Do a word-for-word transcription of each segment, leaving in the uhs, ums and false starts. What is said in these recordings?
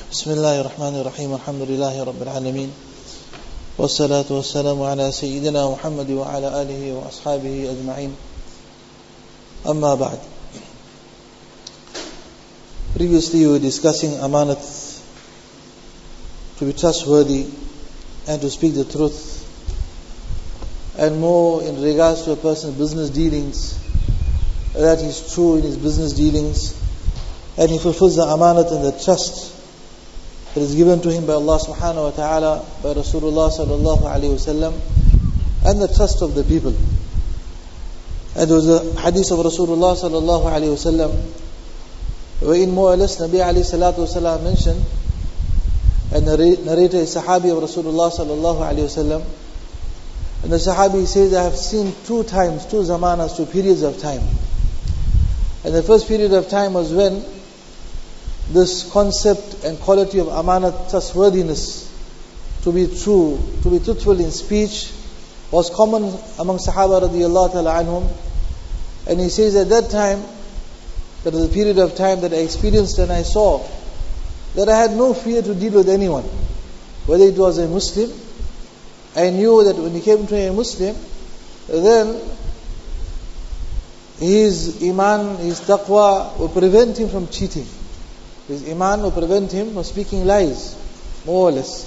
بسم الله الرحمن الرحيم الحمد لله رب العالمين والصلاة والسلام على سيدنا محمد وعلى آله وأصحابه أجمعين أما بعد. Previously we were discussing amanat, to be trustworthy and to speak the truth, and more in regards to a person's business dealings, that he's true in his business dealings and he fulfills the amanat and the trust that is given to him by Allah subhanahu wa ta'ala, by Rasulullah sallallahu alayhi wa sallam, and the trust of the people. And there was a hadith of Rasulullah sallallahu alayhi wa sallam, wherein more or less Nabi alayhi salatu wa sallam mentioned, and the narrator is Sahabi of Rasulullah sallallahu alayhi wa sallam, and the Sahabi says, I have seen two times, two zamanas, two periods of time. And the first period of time was when this concept and quality of amanat, trustworthiness, to be true, to be truthful in speech, was common among Sahaba radiyallahu ta'ala anhum. And he says at that time, that was a period of time that I experienced and I saw that I had no fear to deal with anyone. Whether it was a Muslim, I knew that when he came to a Muslim, then his iman, his taqwa will prevent him from cheating. His iman will prevent him from speaking lies, more or less.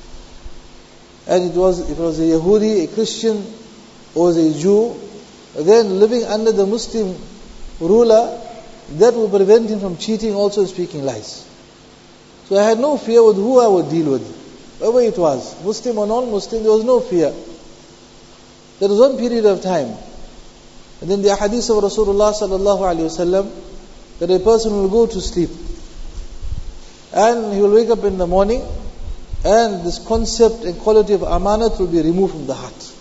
And it was, if it was a Yahudi, a Christian, or a Jew, then living under the Muslim ruler, that will prevent him from cheating, also speaking lies. So I had no fear with who I would deal with, whoever it was, Muslim or non-Muslim, there was no fear. There was one period of time. And then the hadith of Rasulullah sallallahu alayhi wa sallam, that a person will go to sleep, and he will wake up in the morning, and this concept and quality of amanat will be removed from the heart.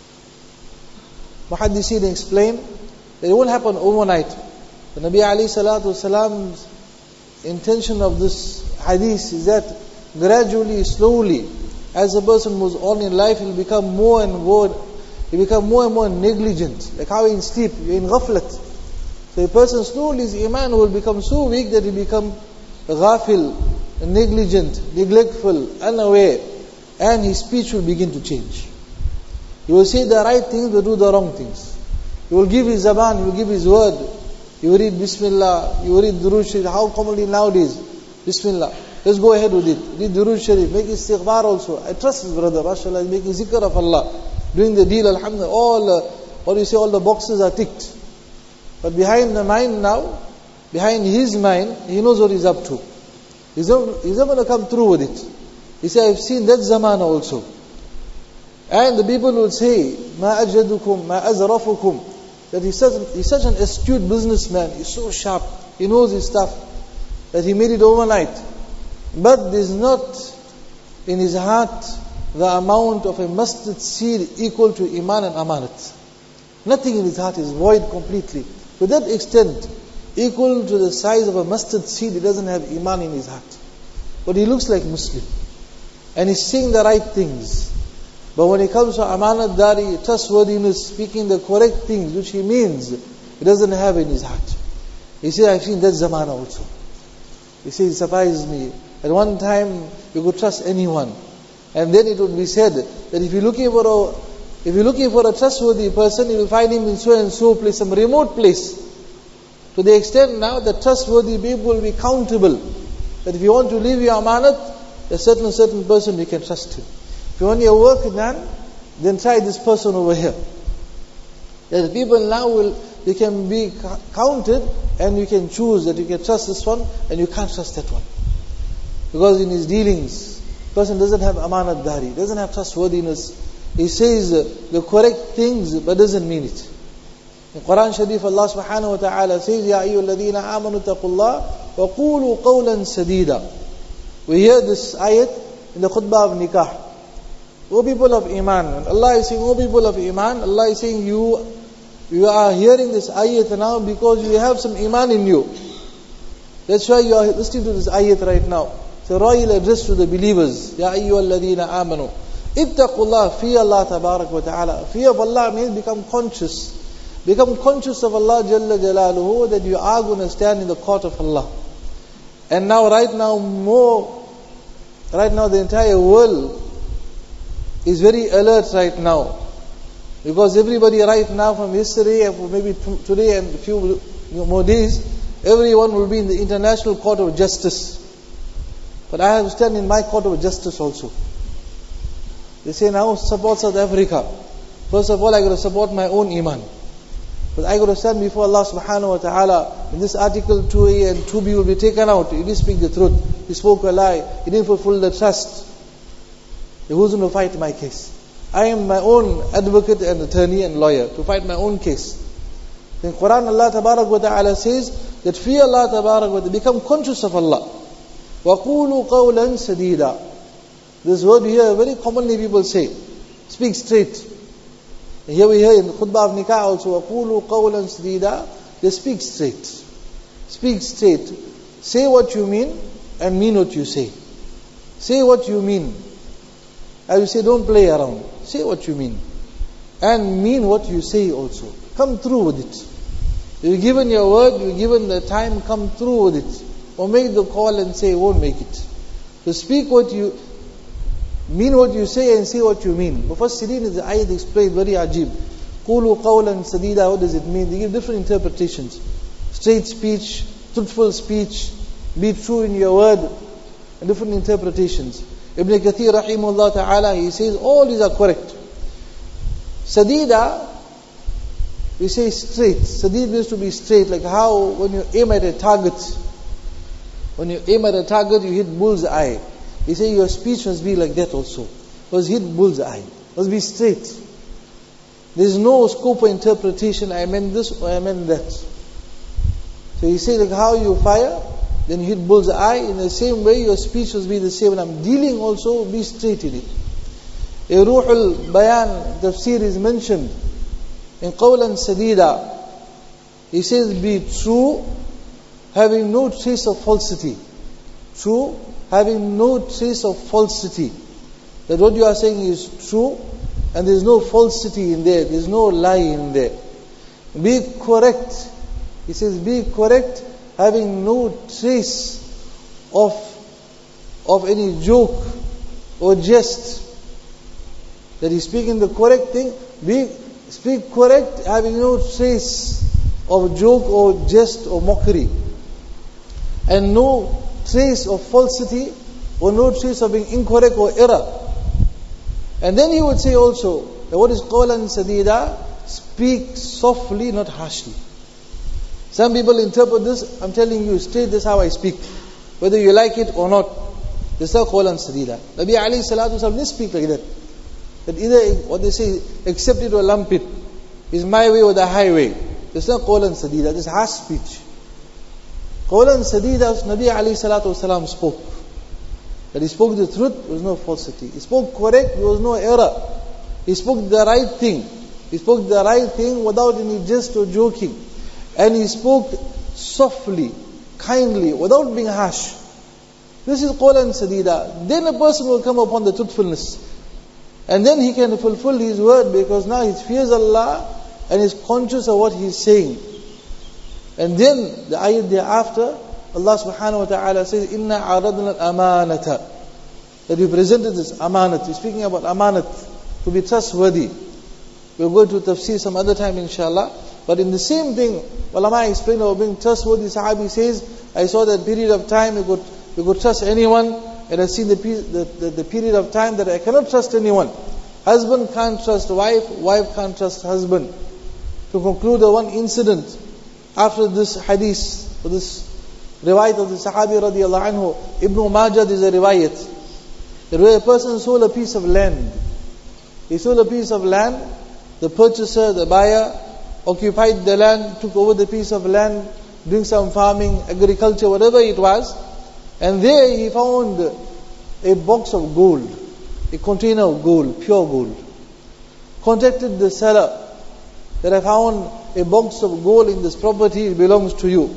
Muhaddithin explain that it won't happen overnight. The Nabi alayhi salatu wasalam's intention of this hadith is that gradually, slowly, as a person moves on in life, he will become more and more, he become more and more negligent. Like how in sleep, you're in ghaflat. So a person slowly, his iman will become so weak that he become ghafil, negligent, neglectful, unaware, and his speech will begin to change. He will say the right things but do the wrong things. He will give his zaban, he will give his word. He will read Bismillah, he will read Durood Sharif. How commonly nowadays, Bismillah. Let's go ahead with it. Read Durood Sharif, make istighfar also. I trust his brother, mashallah, he's making zikr of Allah. Doing the deal, alhamdulillah, all, uh, what do you say, all the boxes are ticked. But behind the mind now, behind his mind, he knows what he's up to. He's not, he's not going to come through with it. He said, I've seen that zamana also. And the people will say, Ma ajadukum, ma azrafukum, that he's such, he's such an astute businessman, he's so sharp, he knows his stuff, that he made it overnight. But there's not in his heart the amount of a mustard seed equal to iman and amanat. Nothing in his heart is void completely. To that extent, equal to the size of a mustard seed, he doesn't have iman in his heart. But he looks like Muslim. And he's saying the right things. But when it comes to amanat dari, trustworthiness, speaking the correct things, which he means, he doesn't have in his heart. He says, I've seen that zamana also. He says, it surprises me. At one time, you could trust anyone. And then it would be said that if you're looking for a, if you're looking for a trustworthy person, you will find him in so and so place, some remote place. To the extent now that trustworthy people will be countable. That if you want to leave your amanat, a certain certain person you can trust him. If you want your work done, then try this person over here. That the people now will, they can be counted, and you can choose that you can trust this one and you can't trust that one. Because in his dealings, person doesn't have amanat dari, doesn't have trustworthiness. He says the correct things but doesn't mean it. In Quran Sharif, Allah subhanahu wa ta'ala says, Ya ayyuhal ladhina amanu taqullah wa qulu qawlan sadida. We hear this ayat in the khutbah of nikah. O people of iman. And Allah is saying, O people of iman, Allah is saying, you, you are hearing this ayat now because you have some iman in you. That's why you are listening to this ayat right now. It's a royal address to the believers. Ya ayyuhal ladhina amanu. Ittaqullah, fear Allah tabarak wa ta'ala. Fear of Allah means become conscious. Become conscious of Allah Jalla Jalaluhu, that you are going to stand in the court of Allah. And now, right now, more right now the entire world is very alert right now. Because everybody right now from yesterday, maybe today and a few more days, everyone will be in the International Court of Justice. But I have to stand in my court of justice also. They say now support South Africa. First of all, I got to support my own iman. But I got to stand before Allah subhanahu wa ta'ala. In this article two A and two B will be taken out. He didn't speak the truth. He spoke a lie. He didn't fulfill the trust. Who's going to fight my case? I am my own advocate and attorney and lawyer to fight my own case. In Quran, Allah tabarak wa ta'ala says that fear Allah tabarak wa ta'ala, become conscious of Allah. وَقُولُوا قَوْلًا سَدِيدًا. This word here, very commonly people say, speak straight. And here we hear in Khutbah of Nikah also, وَقُولُوا قَوْلًا سَدِيدًا. They speak straight. Speak straight. Say what you mean and mean what you say. Say what you mean. As you say, don't play around. Say what you mean. And mean what you say also. Come through with it. You're given your word, you're given the time, come through with it. Or make the call and say, won't make it. So speak what you mean, what you say, and say what you mean. Mufassirin is the ayat explained very ajib. Qulu qawlan sadida, what does it mean? They give different interpretations. Straight speech, truthful speech, be true in your word, and different interpretations. Ibn Kathir rahimahullah ta'ala, he says all these are correct. Sadida, we say straight. Sadid means to be straight, like how when you aim at a target, when you aim at a target, you hit bull's eye. He say your speech must be like that also. Must hit bull's eye. Must be straight. There is no scope for interpretation. I meant this or I meant that. So he say like how you fire, then you hit bull's eye. In the same way, your speech must be the same. When I'm dealing also, be straight in it. A Ruhul Bayan tafsir is mentioned in Qawlan Sadida. He says, be true, having no trace of falsity. True, having no trace of falsity. That what you are saying is true, and there is no falsity in there. There is no lie in there. Be correct. He says, be correct, having no trace of of any joke or jest. That he's speaking the correct thing. Be speak correct, having no trace of joke or jest or mockery, and no trace of falsity or no trace of being incorrect or error. And then he would say also that what is qawlan sadida, speak softly, not harshly. Some people interpret this, I'm telling you straight, this is how I speak, whether you like it or not. This is qawlan sadida. Nabi alayhi salatu wasalam didn't speak like that. That either what they say, accept it or lump it, is my way or the highway. This is not qawlan sadida, this is harsh speech. Qawlan sadida, Nabi alayhi salatu wasalam spoke. That he spoke the truth, there was no falsity. He spoke correct, there was no error. He spoke the right thing. He spoke the right thing without any jest or joking. And he spoke softly, kindly, without being harsh. This is qawlan sadida. Then a person will come upon the truthfulness. And then he can fulfill his word, because now he fears Allah and is conscious of what he is saying. And then the ayat thereafter, Allah subhanahu wa ta'ala says, Inna aradna al-amanata. That we presented this amanat. We're speaking about amanat, to be trustworthy. We'll go to tafsir some other time inshallah. But in the same thing, ulama explained about being trustworthy. Sahabi says, I saw that period of time, we could, we could trust anyone. And I see the, the, the, the period of time that I cannot trust anyone. Husband can't trust wife, wife can't trust husband. To conclude the one incident, after this hadith, or this riwayat of the Sahabi radiallahu anhu, Ibn Majah is a riwayat. That where a person sold a piece of land. He sold a piece of land, the purchaser, the buyer, occupied the land, took over the piece of land, doing some farming, agriculture, whatever it was. And there he found a box of gold, a container of gold, pure gold. Contacted the seller, that I found a box of gold in this property, it belongs to you.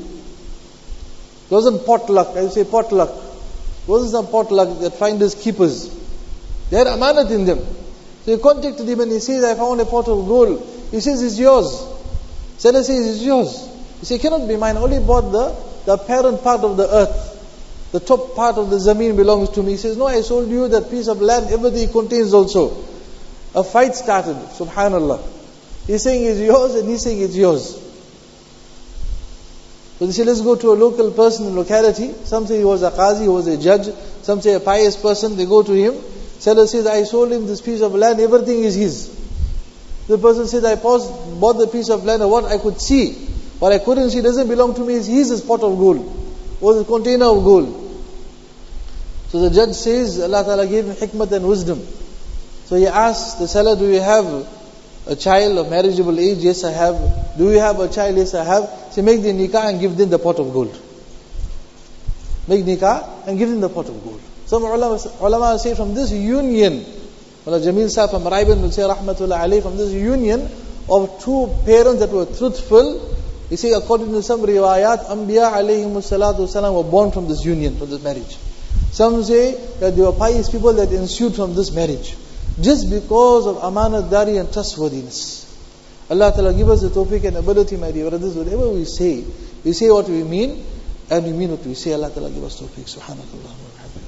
It wasn't potluck, I say potluck. It wasn't some potluck that finders keepers. They had amanat in them. So he contacted him and he says, I found a pot of gold. He says, it's yours. Seller says, it's yours. He says, it cannot be mine. I only bought the, the apparent part of the earth. The top part of the zameen belongs to me. He says, no, I sold you that piece of land, everything it contains also. A fight started, subhanallah. He's saying it's yours and he's saying it's yours. So they say, let's go to a local person in locality. Some say he was a qazi, he was a judge. Some say a pious person. They go to him. Seller says, I sold him this piece of land, everything is his. The person says, I paused, bought the piece of land, and what I could see, what I couldn't see doesn't belong to me, it's his pot of gold, or the container of gold. So the judge says, Allah Ta'ala gave him hikmat and wisdom. So he asks the seller, do you have a child of marriageable age? Yes, I have. Do you have a child? Yes, I have. So make the nikah and give them the pot of gold. Make nikah and give them the pot of gold. Some ulama, ulama say from this union, Mullah Jamil Sahib from Raiban will say rahmatullah alayhi, from this union of two parents that were truthful, he say according to some riwayat, Anbiya alayhimus salatu wasalam were born from this union, from this marriage. Some say that there were pious people that ensued from this marriage, just because of amanatdari and trustworthiness. Allah Ta'ala give us the tawfiq and ability, my dear brothers, whatever we say, we say what we mean, and we mean what we say. Allah Ta'ala give us tawfiq. Subhanakallah wa bihamdih.